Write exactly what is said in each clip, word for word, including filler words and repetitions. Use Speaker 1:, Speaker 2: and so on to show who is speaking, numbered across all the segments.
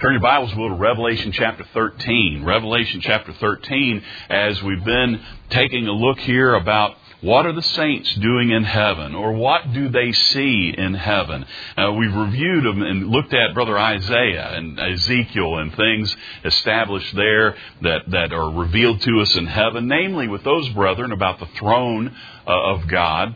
Speaker 1: Turn your Bibles, will to Revelation chapter thirteen. Revelation chapter thirteen, as we've been taking a look here about what are the saints doing in heaven, or what do they see in heaven. Uh, we've reviewed them and looked at Brother Isaiah and Ezekiel and things established there that, that are revealed to us in heaven, namely with those brethren about the throne uh, of God.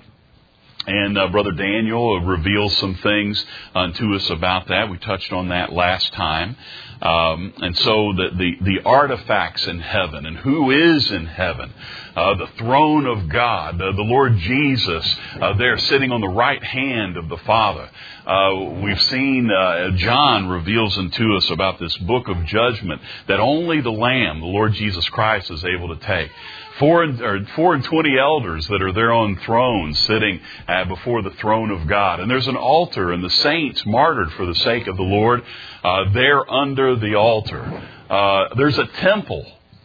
Speaker 1: And uh, Brother Daniel reveals some things unto us about that. We touched on that last time. Um, and so the, the, the artifacts in heaven and who is in heaven, uh, the throne of God, uh, the Lord Jesus, uh, there sitting on the right hand of the Father. Uh, we've seen, uh, John reveals unto us about this book of judgment that only the Lamb, the Lord Jesus Christ, is able to take. Four and, or four and twenty elders that are there on thrones sitting uh, before the throne of God. And there's an altar, and the saints martyred for the sake of the Lord, uh, there under the altar. Uh, there's a temple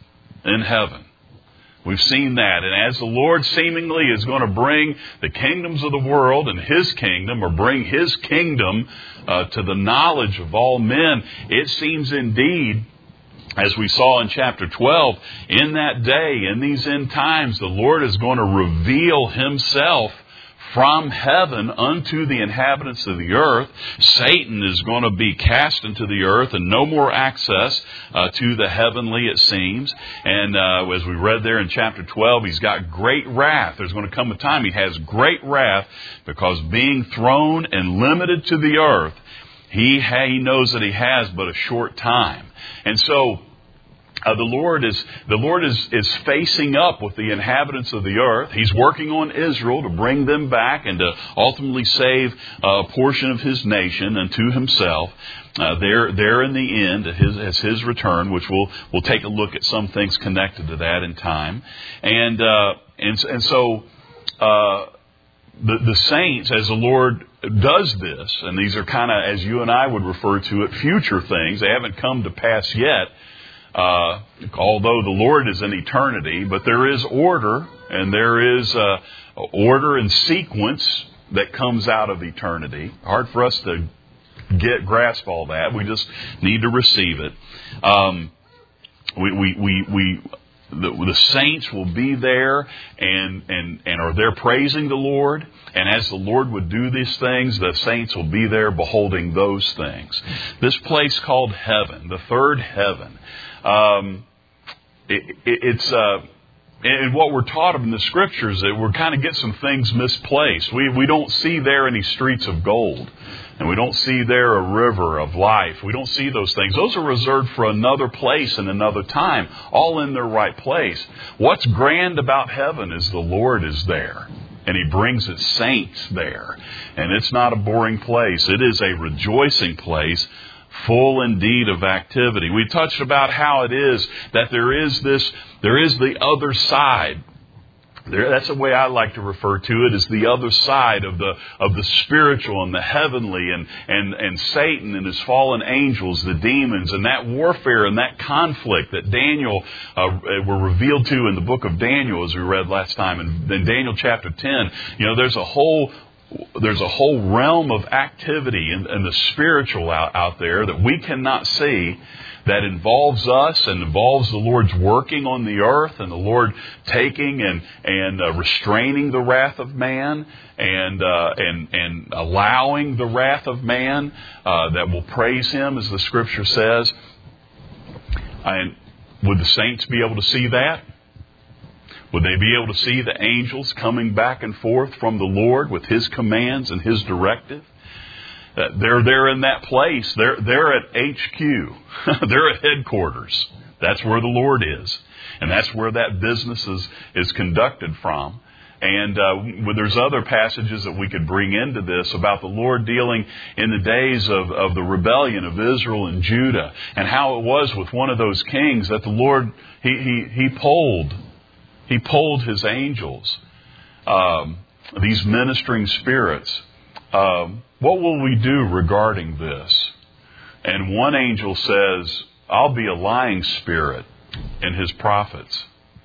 Speaker 1: in heaven. We've seen that. And as the Lord seemingly is going to bring the kingdoms of the world and His kingdom, or bring His kingdom uh, to the knowledge of all men, it seems indeed, as we saw in chapter twelve, in that day, in these end times, the Lord is going to reveal Himself from heaven unto the inhabitants of the earth. Satan is going to be cast into the earth and no more access uh, to the heavenly, it seems. And uh, as we read there in chapter twelve, he's got great wrath. There's going to come a time he has great wrath, because being thrown and limited to the earth, He, ha- he knows that he has but a short time. And so uh, the Lord is the Lord is, is facing up with the inhabitants of the earth. He's working on Israel to bring them back and to ultimately save a portion of His nation unto Himself. Uh, there, there in the end, at his, as His return, which we'll we'll take a look at some things connected to that in time. And uh, and and so. Uh, The, the saints, as the Lord does this, and these are kind of, as you and I would refer to it, future things. They haven't come to pass yet, uh, although the Lord is in eternity. But there is order, and there is uh, order and sequence that comes out of eternity. Hard for us to get grasp all that. We just need to receive it. Um, we we we. we The, the saints will be there and, and, and are there praising the Lord. And as the Lord would do these things, the saints will be there beholding those things. This place called heaven, the third heaven, um, it, it, it's uh, and what we're taught in the Scriptures, that we're kind of get some things misplaced. We we don't see there any streets of gold. And we don't see there a river of life. We don't see those things. Those are reserved for another place and another time, all in their right place. What's grand about heaven is the Lord is there, and He brings His saints there. And it's not a boring place. It is a rejoicing place, full indeed of activity. We touched about how it is that there is this, there is the other side. There, that's the way I like to refer to it, is the other side of the of the spiritual and the heavenly, and, and, and Satan and his fallen angels, the demons, and that warfare and that conflict that Daniel uh, were revealed to in the book of Daniel, as we read last time, in, in Daniel chapter ten. You know, there's a whole there's a whole realm of activity in, in the spiritual out, out there that we cannot see, that involves us and involves the Lord's working on the earth, and the Lord taking and and uh, restraining the wrath of man, and uh, and and allowing the wrath of man uh, that will praise Him, as the Scripture says. And would the saints be able to see that? Would they be able to see the angels coming back and forth from the Lord with His commands and His directive? Uh, they're there in that place. They're, they're at H Q. They're at headquarters. That's where the Lord is. And that's where that business is, is conducted from. And uh, there's other passages that we could bring into this about the Lord dealing in the days of, of the rebellion of Israel and Judah, and how it was with one of those kings that the Lord, he he, he pulled, he pulled His angels, um, these ministering spirits. Um, what will we do regarding this? And one angel says, I'll be a lying spirit in his prophets.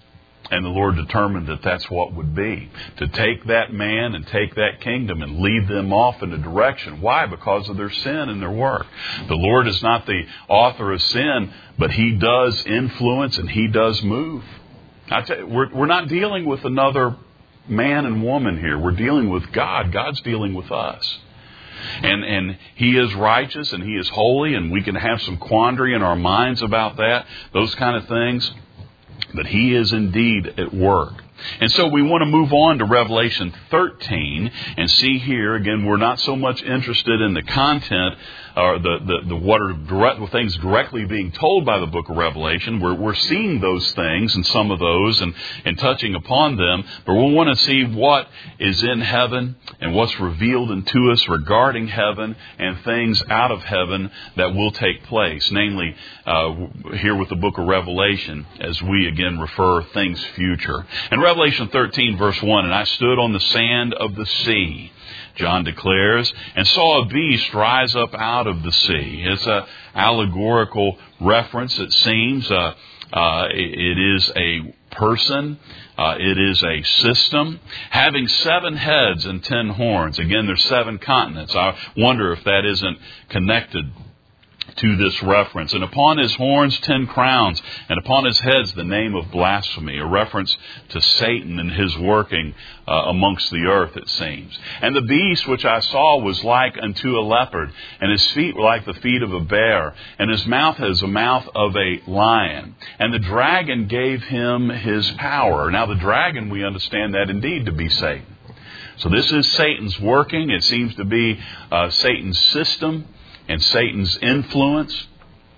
Speaker 1: And the Lord determined that that's what would be. To take that man and take that kingdom and lead them off in a direction. Why? Because of their sin and their work. The Lord is not the author of sin, but He does influence and He does move. I tell you, we're, we're not dealing with another man and woman here. We're dealing with God. God's dealing with us. And and He is righteous and He is holy, and we can have some quandary in our minds about that, those kind of things. But He is indeed at work. And so we want to move on to Revelation thirteen and see here, again, we're not so much interested in the content or the, the, the what are direct, the things directly being told by the book of Revelation. We're, we're seeing those things and some of those and, and touching upon them. But we want to see what is in heaven and what's revealed unto us regarding heaven and things out of heaven that will take place. Namely, uh, here with the book of Revelation, as we again refer things future. And Revelation thirteen verse one, and I stood on the sand of the sea, John declares, and saw a beast rise up out of the sea. It's a allegorical reference, it seems. Uh, uh, it is a person. Uh, it is a system having seven heads and ten horns. Again, there's seven continents. I wonder if that isn't connected to this reference. And upon his horns ten crowns, and upon his heads the name of blasphemy, a reference to Satan and his working uh, amongst the earth, it seems. And the beast which I saw was like unto a leopard, and his feet were like the feet of a bear, and his mouth as the mouth of a lion. And the dragon gave him his power. Now the dragon, we understand that indeed to be Satan. So this is Satan's working. It seems to be uh, Satan's system and Satan's influence,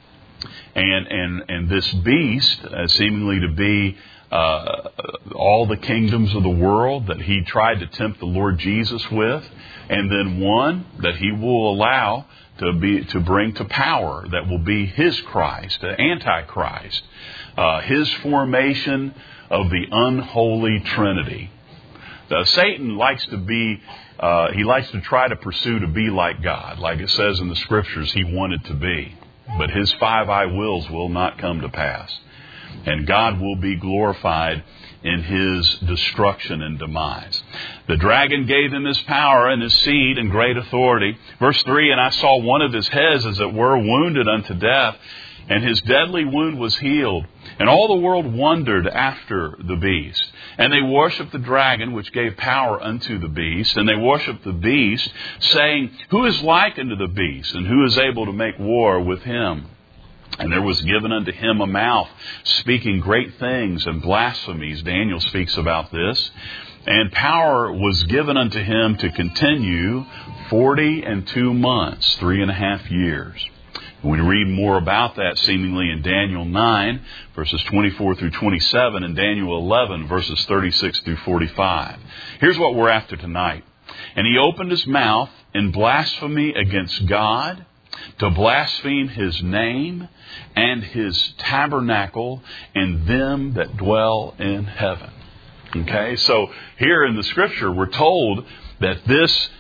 Speaker 1: and and and this beast, uh, seemingly to be uh, all the kingdoms of the world that he tried to tempt the Lord Jesus with, and then one that he will allow to be to bring to power that will be his Christ, the Antichrist, uh, his formation of the unholy Trinity. Uh, Satan likes to be. Uh, he likes to try to pursue to be like God. Like it says in the Scriptures, he wanted to be. But his five I wills will not come to pass. And God will be glorified in his destruction and demise. The dragon gave him his power and his seed and great authority. Verse three, and I saw one of his heads, as it were, wounded unto death, and his deadly wound was healed. And all the world wondered after the beast. And they worshipped the dragon, which gave power unto the beast. And they worshipped the beast, saying, who is like unto the beast, and who is able to make war with him? And there was given unto him a mouth, speaking great things and blasphemies. Daniel speaks about this. And power was given unto him to continue forty and two months, three and a half years. We read more about that seemingly in Daniel nine, verses twenty-four through twenty-seven, and Daniel eleven, verses thirty-six through forty-five. Here's what we're after tonight. And he opened his mouth in blasphemy against God, to blaspheme his name and his tabernacle and them that dwell in heaven. Okay, so here in the Scripture we're told that this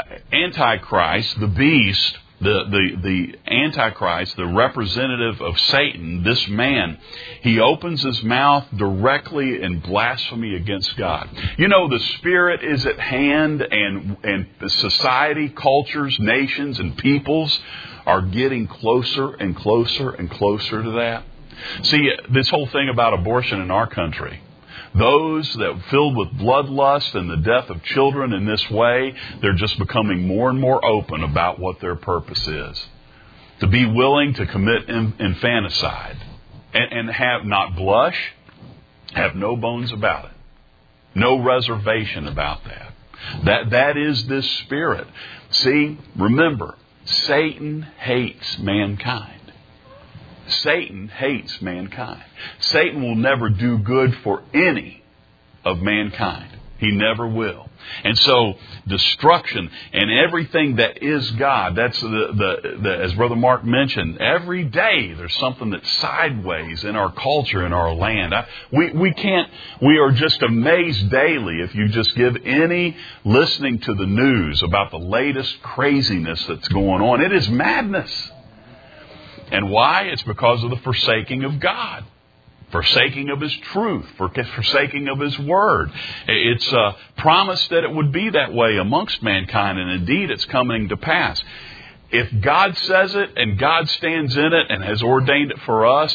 Speaker 1: Antichrist, the beast, The, the, the Antichrist, the representative of Satan, this man, he opens his mouth directly in blasphemy against God. You know, the Spirit is at hand, and, and society, cultures, nations, and peoples are getting closer and closer and closer to that. See, this whole thing about abortion in our country, those that filled with bloodlust and the death of children in this way, they're just becoming more and more open about what their purpose is. To be willing to commit infanticide and, and have not blush, have no bones about it. No reservation about that. That that is this spirit. See, remember, Satan hates mankind. Satan hates mankind. Satan will never do good for any of mankind. He never will. And so destruction and everything that is God, that's the, the, the as Brother Mark mentioned, every day there's something that's sideways in our culture, in our land. I, we, we can't, we are just amazed daily if you just give any listening to the news about the latest craziness that's going on. It is madness. And why? It's because of the forsaking of God. forsaking of His truth, forsaking of His Word. It's uh, promised that it would be that way amongst mankind, and indeed it's coming to pass. If God says it and God stands in it and has ordained it for us,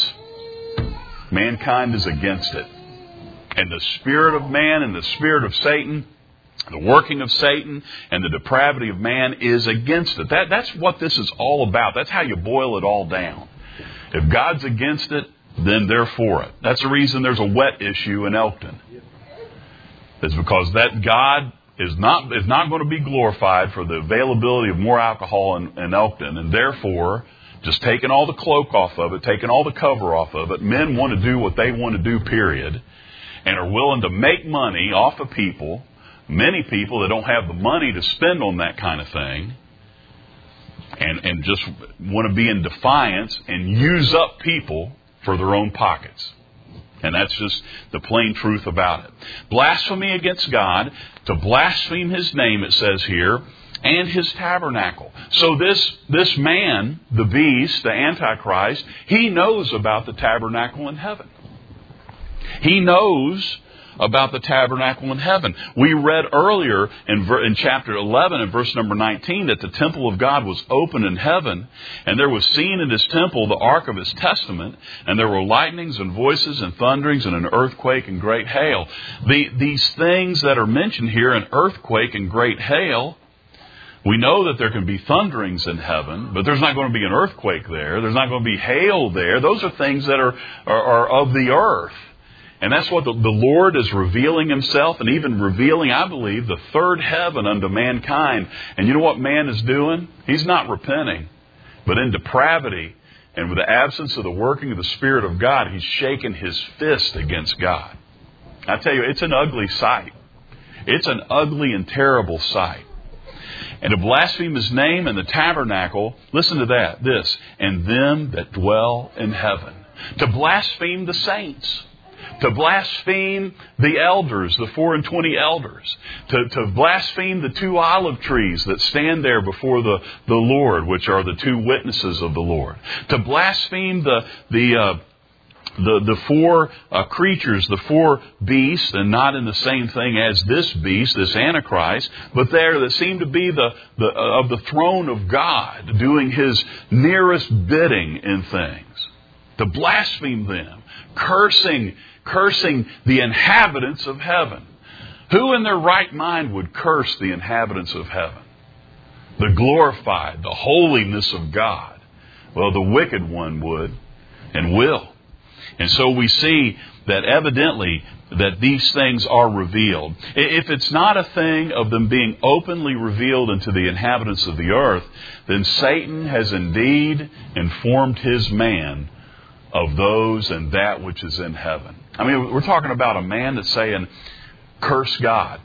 Speaker 1: mankind is against it. And the spirit of man and the spirit of Satan, the working of Satan and the depravity of man is against it. That, that's what this is all about. That's how you boil it all down. If God's against it, then they're for it. That's the reason there's a wet issue in Elkton. It's because that God is not is not going to be glorified for the availability of more alcohol in, in Elkton, and therefore, just taking all the cloak off of it, taking all the cover off of it, men want to do what they want to do, period, and are willing to make money off of people, many people that don't have the money to spend on that kind of thing, and, and just want to be in defiance and use up people for their own pockets. And that's just the plain truth about it. Blasphemy against God, to blaspheme His name, it says here, and His tabernacle. So this, this man, the beast, the Antichrist, he knows about the tabernacle in heaven. He knows about the tabernacle in heaven. We read earlier in, ver- in chapter eleven and verse number nineteen that the temple of God was open in heaven, and there was seen in His temple the ark of His testament, and there were lightnings and voices and thunderings and an earthquake and great hail. The, these things that are mentioned here, an earthquake and great hail, we know that there can be thunderings in heaven, but there's not going to be an earthquake there. There's not going to be hail there. Those are things that are, are, are of the earth. And that's what the, the Lord is revealing Himself, and even revealing, I believe, the third heaven unto mankind. And you know what man is doing? He's not repenting. But in depravity and with the absence of the working of the Spirit of God, he's shaking his fist against God. I tell you, it's an ugly sight. It's an ugly and terrible sight. And to blaspheme His name and the tabernacle, listen to that, this, and them that dwell in heaven. To blaspheme the saints. To blaspheme the elders, the four and twenty elders. To, to blaspheme the two olive trees that stand there before the, the Lord, which are the two witnesses of the Lord. To blaspheme the, the, uh, the, the four uh, creatures, the four beasts, and not in the same thing as this beast, this Antichrist, but there that seem to be the, the uh, of the throne of God, doing His nearest bidding in things. To blaspheme them, cursing Cursing the inhabitants of heaven. Who in their right mind would curse the inhabitants of heaven? The glorified, the holiness of God. Well, the wicked one would and will. And so we see that evidently that these things are revealed. If it's not a thing of them being openly revealed unto the inhabitants of the earth, then Satan has indeed informed his man of those and that which is in heaven. I mean, we're talking about a man that's saying, curse God.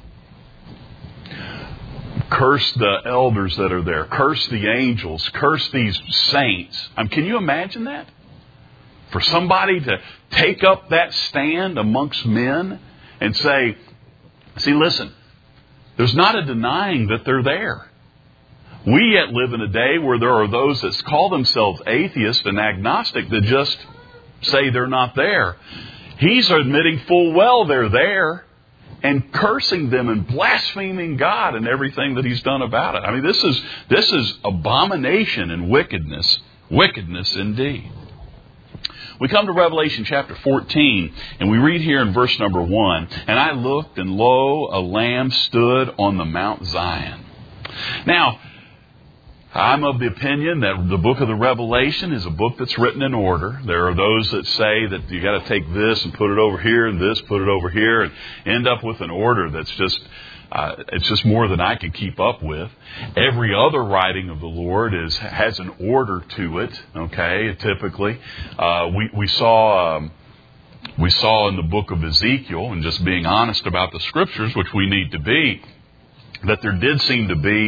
Speaker 1: Curse the elders that are there. Curse the angels. Curse these saints. I mean, can you imagine that? For somebody to take up that stand amongst men and say, see, listen, there's not a denying that they're there. We yet live in a day where there are those that call themselves atheists and agnostic that just say they're not there. He's admitting full well they're there and cursing them and blaspheming God and everything that He's done about it. I mean, this is this is abomination and wickedness, wickedness indeed. We come to Revelation chapter fourteen, and we read here in verse number one, and I looked, and lo, a lamb stood on the Mount Zion. Now, I'm of the opinion that the book of the Revelation is a book that's written in order. There are those that say that you got to take this and put it over here and this, put it over here, and end up with an order that's just, uh, it's just more than I can keep up with. Every other writing of the Lord is has an order to it. Okay, typically, uh, we we saw. Um, we saw in the book of Ezekiel, and just being honest about the Scriptures, which we need to be, that there did seem to be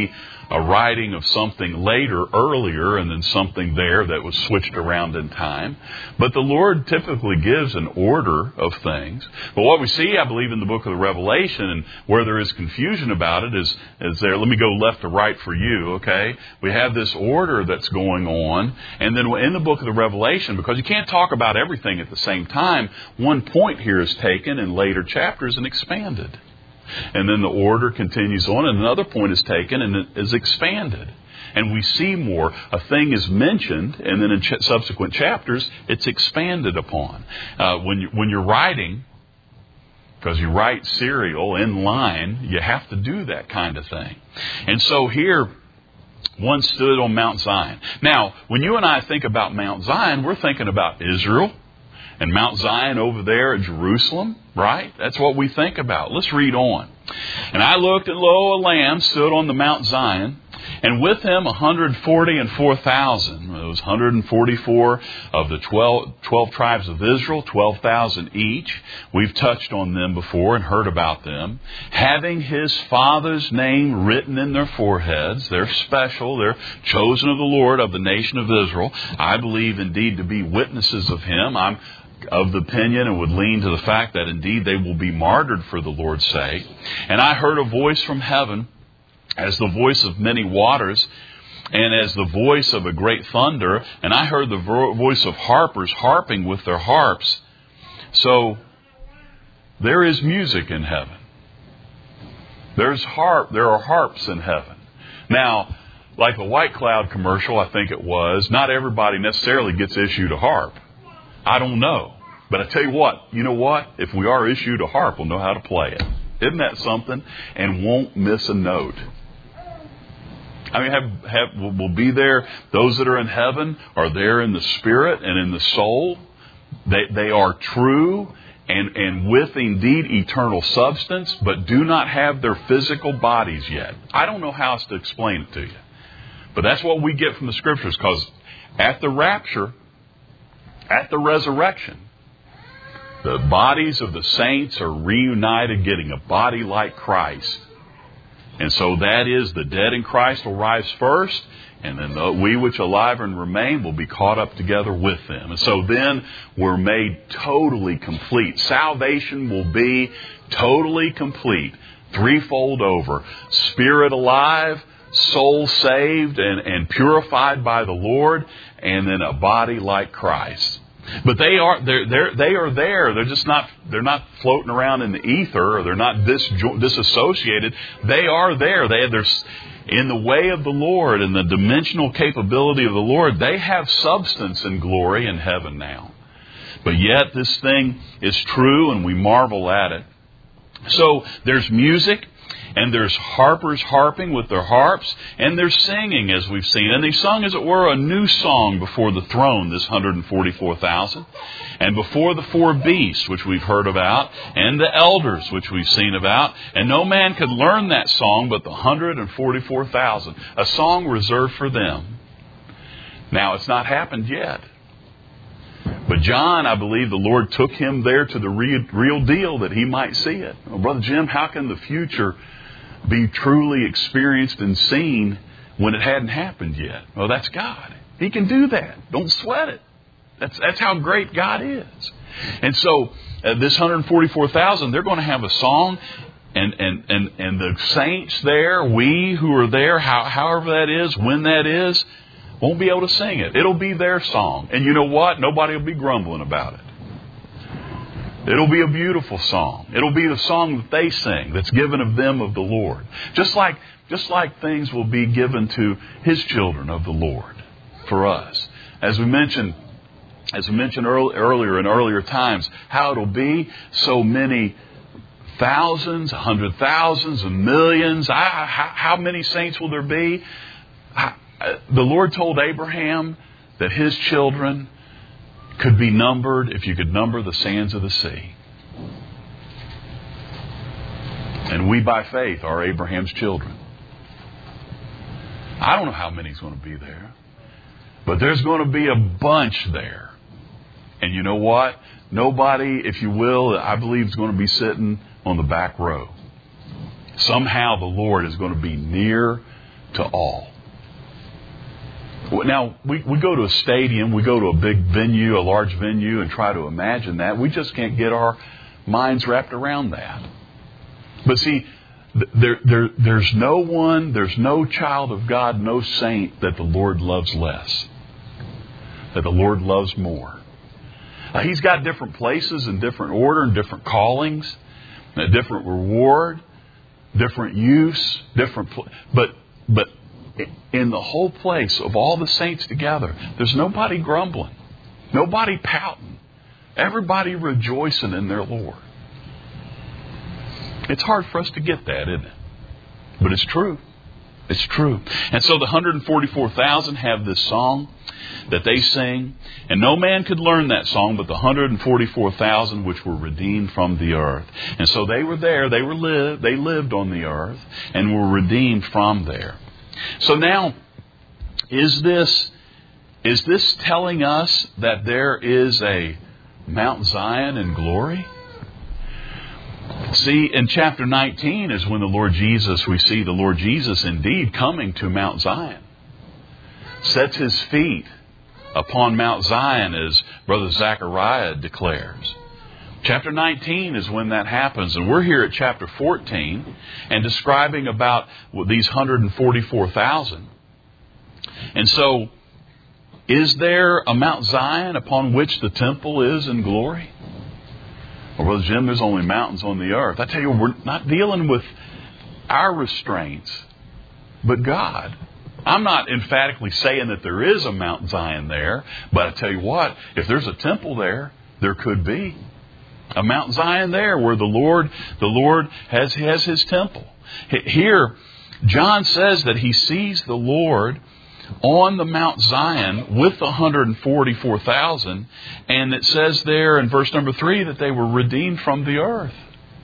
Speaker 1: a writing of something later, earlier, and then something there that was switched around in time. But the Lord typically gives an order of things. But what we see, I believe, in the book of the Revelation, and where there is confusion about it, is, is there, let me go left to right for you, okay? We have this order that's going on, and then in the book of the Revelation, because you can't talk about everything at the same time, one point here is taken in later chapters and expanded. And then the order continues on, and another point is taken and it is expanded. And we see more. A thing is mentioned, and then in ch- subsequent chapters, it's expanded upon. Uh, when, you, when you're writing, because you write serial in line, you have to do that kind of thing. And so here, one stood on Mount Zion. Now, when you and I think about Mount Zion, we're thinking about Israel and Mount Zion over there at Jerusalem, right? That's what we think about. Let's read on. And I looked, and lo, a Lamb stood on the Mount Zion, and with him one hundred forty and four thousand. It was one hundred forty-four of the twelve, twelve tribes of Israel, twelve thousand each. We've touched on them before and heard about them. Having his Father's name written in their foreheads. They're special. They're chosen of the Lord, of the nation of Israel. I believe indeed to be witnesses of him. I'm of the opinion and would lean to the fact that indeed they will be martyred for the Lord's sake. And I heard a voice from heaven, as the voice of many waters, and as the voice of a great thunder. And I heard the vo- voice of harpers harping with their harps. So there is music in heaven. There's harp. There are harps in heaven. Now, like the White Cloud commercial, I think it was, not everybody necessarily gets issued a harp. I don't know. But I tell you what, you know what? If we are issued a harp, we'll know how to play it. Isn't that something? And won't miss a note. I mean, have, have, we'll be there. Those that are in heaven are there in the spirit and in the soul. They, they are true and, and with indeed eternal substance, but do not have their physical bodies yet. I don't know how else to explain it to you. But that's what we get from the Scriptures, because at the rapture, at the resurrection, the bodies of the saints are reunited, getting a body like Christ. And so that is, the dead in Christ will rise first, and then the, we which are alive and remain will be caught up together with them. And so then we're made totally complete. Salvation will be totally complete, threefold over. Spirit alive, soul saved and, and purified by the Lord, and then a body like Christ. But they are they're, they're, they are there. They're just not they're not floating around in the ether, or they're not dis, disassociated. They are there. They they're in the way of the Lord and the dimensional capability of the Lord. They have substance and glory in heaven now. But yet this thing is true, and we marvel at it. So there's music. And there's harpers harping with their harps, and they're singing, as we've seen. And they sung, as it were, a new song before the throne, this one hundred forty-four thousand. And before the four beasts, which we've heard about, and the elders, which we've seen about. And no man could learn that song but the one hundred forty-four thousand. A song reserved for them. Now, it's not happened yet. But John, I believe the Lord took him there to the real, real deal that he might see it. Well, Brother Jim, how can the future be truly experienced and seen when it hadn't happened yet? Well, that's God. He can do that. Don't sweat it. That's that's how great God is. And so uh, this one hundred forty-four thousand, they're going to have a song, and and and and the saints there, we who are there, how, however that is, when that is, won't be able to sing it. It'll be their song. And you know what? Nobody will be grumbling about it. It'll be a beautiful song. It'll be the song that they sing that's given of them of the Lord. Just like, just like things will be given to His children of the Lord for us. As we mentioned, as we mentioned early, earlier in earlier times, how it'll be so many thousands, a hundred thousands, and millions. I, how, how many saints will there be? I, the Lord told Abraham that his children could be numbered if you could number the sands of the sea. And we by faith are Abraham's children. I don't know how many's going to be there, but there's going to be a bunch there. And you know what? Nobody, if you will, I believe is going to be sitting on the back row. Somehow the Lord is going to be near to all. Now, we, we go to a stadium, we go to a big venue, a large venue, and try to imagine that. We just can't get our minds wrapped around that. But see, there, there, there's no one, there's no child of God, no saint that the Lord loves less, that the Lord loves more. Uh, he's got different places and different order and different callings, a different reward, different use, different. Pl- but but in the whole place of all the saints together, there's nobody grumbling, nobody pouting, everybody rejoicing in their Lord. It's hard for us to get that, isn't it? But it's true. It's true. And so the one hundred forty-four thousand have this song that they sing. And no man could learn that song but the one hundred forty-four thousand which were redeemed from the earth. And so they were there. They were lived. They lived on the earth and were redeemed from there. So now, is this, is this telling us that there is a Mount Zion in glory? See, in chapter nineteen is when the Lord Jesus, we see the Lord Jesus indeed coming to Mount Zion. Sets His feet upon Mount Zion, as Brother Zechariah declares. Chapter nineteen is when that happens. And we're here at chapter fourteen and describing about these one hundred forty-four thousand. And so, is there a Mount Zion upon which the temple is in glory? Well, Brother Jim, there's only mountains on the earth. I tell you, we're not dealing with our restraints, but God. I'm not emphatically saying that there is a Mount Zion there, but I tell you what, if there's a temple there, there could be a Mount Zion there where the Lord, the Lord has, has His temple. Here, John says that he sees the Lord on the Mount Zion with the one hundred forty-four thousand, and it says there in verse number three that they were redeemed from the earth.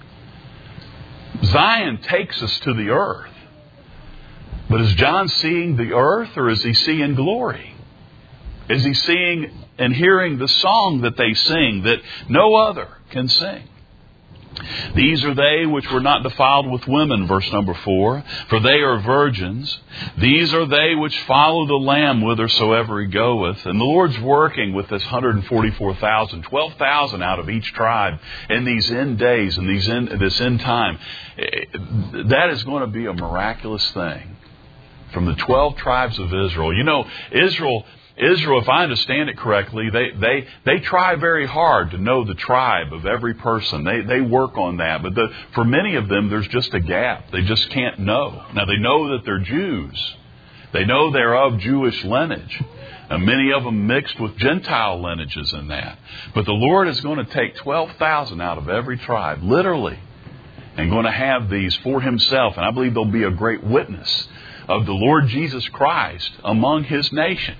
Speaker 1: Zion takes us to the earth. But is John seeing the earth, or is he seeing glory? Is he seeing and hearing the song that they sing that no other can sing? These are they which were not defiled with women, verse number four, for they are virgins. These are they which follow the Lamb whithersoever He goeth. And the Lord's working with this one hundred forty-four thousand, twelve thousand out of each tribe in these end days, in these end, this end time. That is going to be a miraculous thing from the twelve tribes of Israel. You know, Israel... Israel, if I understand it correctly, they, they, they try very hard to know the tribe of every person. They, they work on that. But the, for many of them, there's just a gap. They just can't know. Now, they know that they're Jews. They know they're of Jewish lineage. And many of them mixed with Gentile lineages in that. But the Lord is going to take twelve thousand out of every tribe, literally, and going to have these for Himself. And I believe there'll be a great witness of the Lord Jesus Christ among His nation.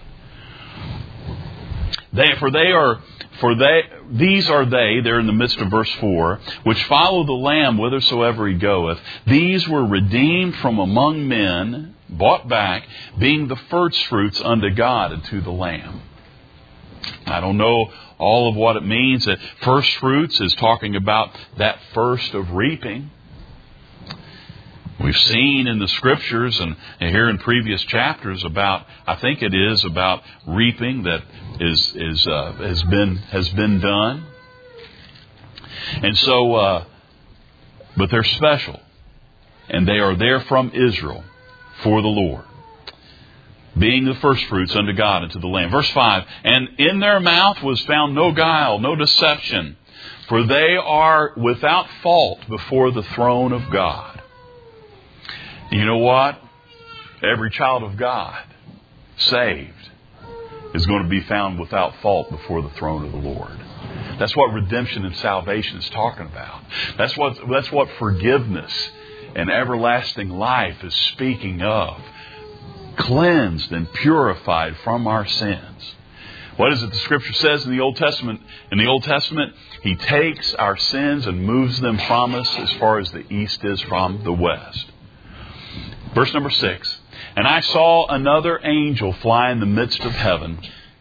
Speaker 1: They, for they are, for they, these are they, they're in the midst of verse four, which follow the Lamb whithersoever He goeth. These were redeemed from among men, bought back, being the first fruits unto God and to the Lamb. I don't know all of what it means. That first fruits is talking about that first of reaping. We've seen in the Scriptures and here in previous chapters about, I think it is about reaping that is is uh, has been has been done, and so, uh, but they're special, and they are there from Israel for the Lord, being the first fruits unto God and to the Lamb. Verse five, and in their mouth was found no guile, no deception, for they are without fault before the throne of God. You know what? Every child of God, saved, is going to be found without fault before the throne of the Lord. That's what redemption and salvation is talking about. That's what, that's what forgiveness and everlasting life is speaking of. Cleansed and purified from our sins. What is it the Scripture says in the Old Testament? In the Old Testament, He takes our sins and moves them from us as far as the east is from the west. Verse number six. And I saw another angel fly in the midst of heaven,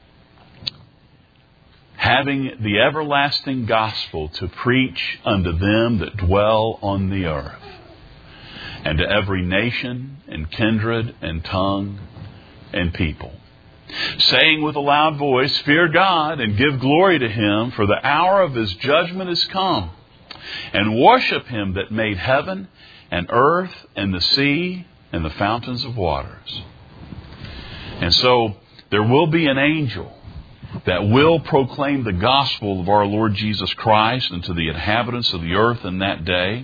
Speaker 1: having the everlasting gospel to preach unto them that dwell on the earth. and to every nation and kindred and tongue and people, saying with a loud voice, Fear God and give glory to Him, for the hour of His judgment is come. And worship Him that made heaven and earth and the sea and the fountains of waters. And so there will be an angel that will proclaim the gospel of our Lord Jesus Christ unto the inhabitants of the earth in that day.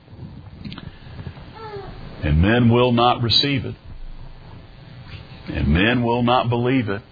Speaker 1: And men will not receive it. And men will not believe it.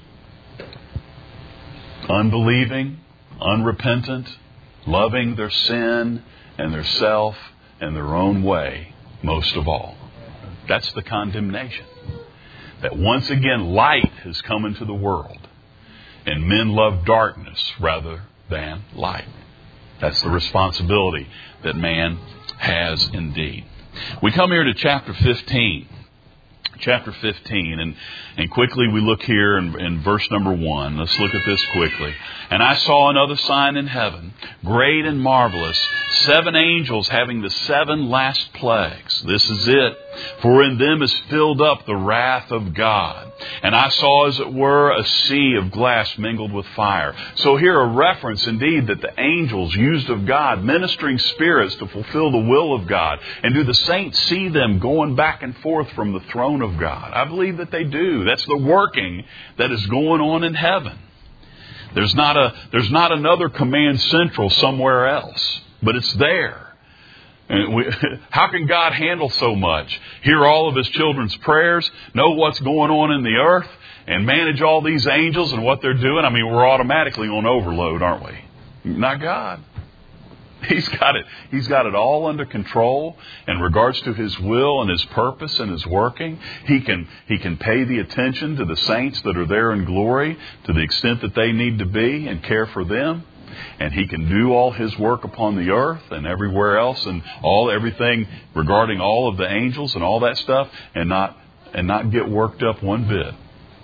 Speaker 1: Unbelieving, unrepentant, loving their sin and their self and their own way, most of all. That's the condemnation. That once again light has come into the world, and men love darkness rather than light. That's the responsibility that man has indeed. We come here to chapter fifteen. Chapter fifteen, and, and quickly we look here in, in verse number one. Let's look at this quickly. And I saw another sign in heaven, great and marvelous, seven angels having the seven last plagues. This is it. For in them is filled up the wrath of God. And I saw, as it were, a sea of glass mingled with fire. So here a reference indeed that the angels used of God, ministering spirits to fulfill the will of God. And do the saints see them going back and forth from the throne of God? I believe that they do. That's the working that is going on in heaven. There's not a, there's not another command central somewhere else, but it's there. And we, how can God handle so much? Hear all of His children's prayers, know what's going on in the earth, and manage all these angels and what they're doing? I mean, we're automatically on overload, aren't we? Not God. He's got it. He's got it all under control in regards to His will and His purpose and His working. He can, He can pay the attention to the saints that are there in glory to the extent that they need to be and care for them. And He can do all His work upon the earth and everywhere else and all everything regarding all of the angels and all that stuff and not and not get worked up one bit.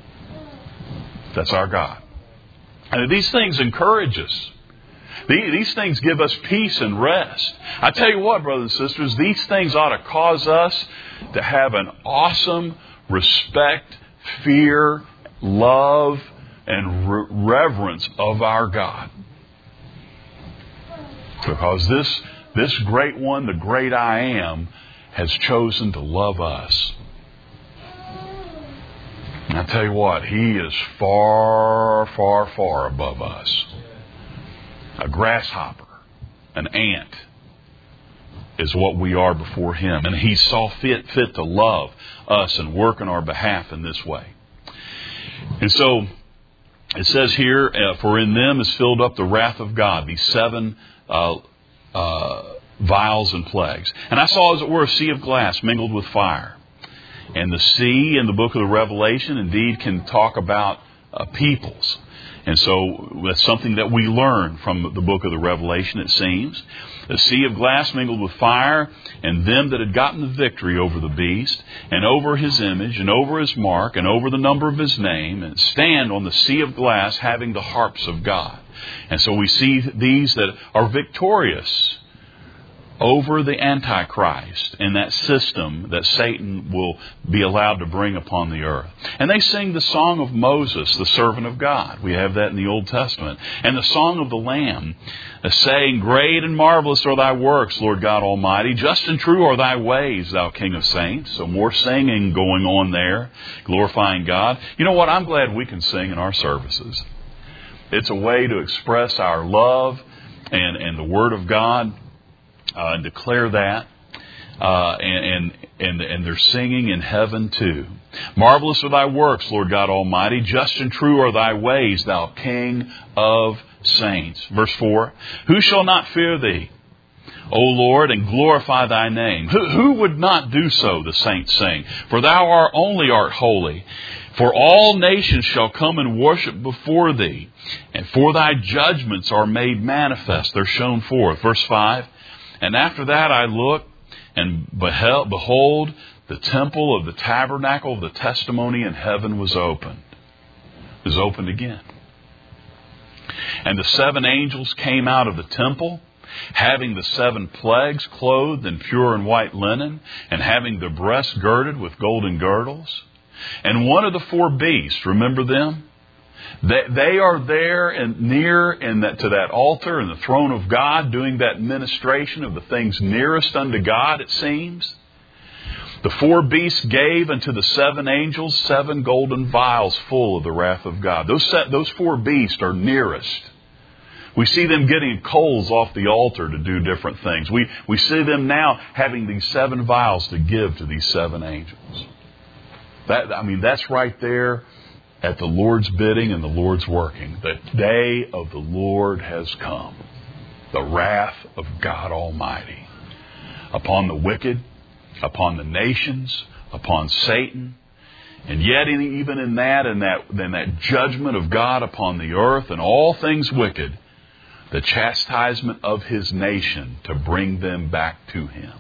Speaker 1: That's our God. And these things encourage us. These things give us peace and rest. I tell you what, brothers and sisters, these things ought to cause us to have an awesome respect, fear, love, and re- reverence of our God. Because this, this great one, the great I Am, has chosen to love us. And I tell you what, He is far, far, far above us. A grasshopper, an ant, is what we are before Him. And He saw fit, fit to love us and work on our behalf in this way. And so, it says here, uh, for in them is filled up the wrath of God, these seven uh, uh, vials and plagues. And I saw, as it were, a sea of glass mingled with fire. And the sea in the book of the Revelation indeed can talk about uh, peoples. And so that's something that we learn from the book of the Revelation, it seems. A sea of glass mingled with fire, and them that had gotten the victory over the beast, and over his image, and over his mark, and over the number of his name, and stand on the sea of glass having the harps of God. And so we see these that are victorious over the Antichrist and that system that Satan will be allowed to bring upon the earth. And they sing the song of Moses, the servant of God. We have that in the Old Testament. And the song of the Lamb, saying, Great and marvelous are thy works, Lord God Almighty. Just and true are thy ways, thou King of saints. So more singing going on there, glorifying God. You know what? I'm glad we can sing in our services. It's a way to express our love and, and the Word of God. Uh, and declare that, uh, and, and and and they're singing in heaven too. Marvelous are thy works, Lord God Almighty. Just and true are thy ways, thou King of saints. Verse four: Who shall not fear thee, O Lord, and glorify thy name? Who, who would not do so? The saints sing. For thou art only art holy. For all nations shall come and worship before thee, and for thy judgments are made manifest. They're shown forth. Verse five. And after that I looked, and beheld, behold, the temple of the tabernacle of the testimony in heaven was opened. It was opened again. And the seven angels came out of the temple, having the seven plagues, clothed in pure and white linen, and having the breasts girded with golden girdles. And one of the four beasts, remember them? They, they are there and near in that, to that altar and the throne of God, doing that ministration of the things nearest unto God, it seems. The four beasts gave unto the seven angels seven golden vials full of the wrath of God. Those, those four beasts are nearest. We see them getting coals off the altar to do different things. We, we see them now having these seven vials to give to these seven angels. That, I mean, that's right there at the Lord's bidding and the Lord's working. The day of the Lord has come. The wrath of God Almighty upon the wicked, upon the nations, upon Satan. And yet even in that, in that, in that judgment of God upon the earth and all things wicked, the chastisement of His nation to bring them back to Him.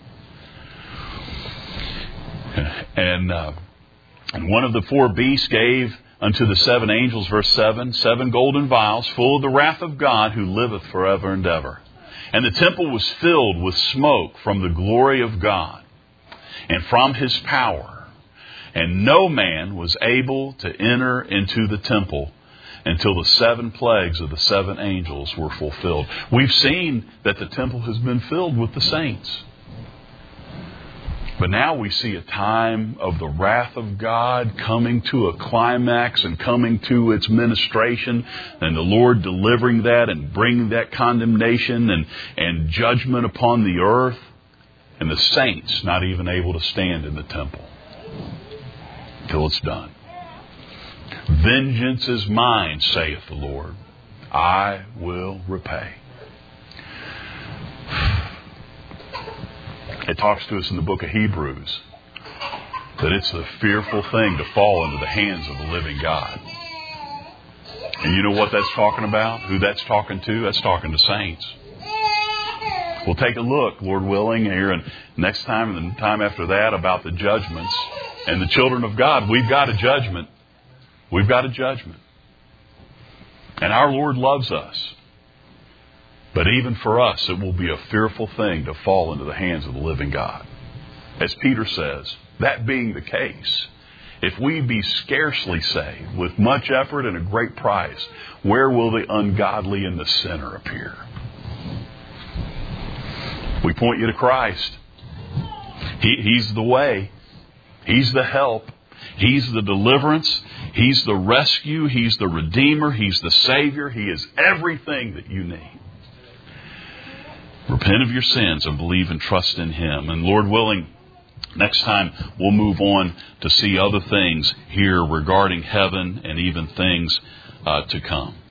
Speaker 1: And, uh, and one of the four beasts gave unto the seven angels, verse seven, seven golden vials full of the wrath of God who liveth forever and ever. And the temple was filled with smoke from the glory of God and from His power. And no man was able to enter into the temple until the seven plagues of the seven angels were fulfilled. We've seen that the temple has been filled with the saints. But now we see a time of the wrath of God coming to a climax and coming to its ministration, and the Lord delivering that and bringing that condemnation and, and judgment upon the earth, and the saints not even able to stand in the temple till it's done. Vengeance is mine, saith the Lord. I will repay. It talks to us in the book of Hebrews that it's a fearful thing to fall into the hands of the living God. And you know what that's talking about? Who that's talking to? That's talking to saints. We'll take a look, Lord willing, here and next time and the time after that about the judgments. And the children of God, we've got a judgment. We've got a judgment. And our Lord loves us. But even for us, it will be a fearful thing to fall into the hands of the living God. As Peter says, that being the case, if we be scarcely saved with much effort and a great price, where will the ungodly and the sinner appear? We point you to Christ. He, he's the way. He's the help. He's the deliverance. He's the rescue. He's the Redeemer. He's the Savior. He is everything that you need. Repent of your sins and believe and trust in Him. And Lord willing, next time we'll move on to see other things here regarding heaven and even things uh, to come.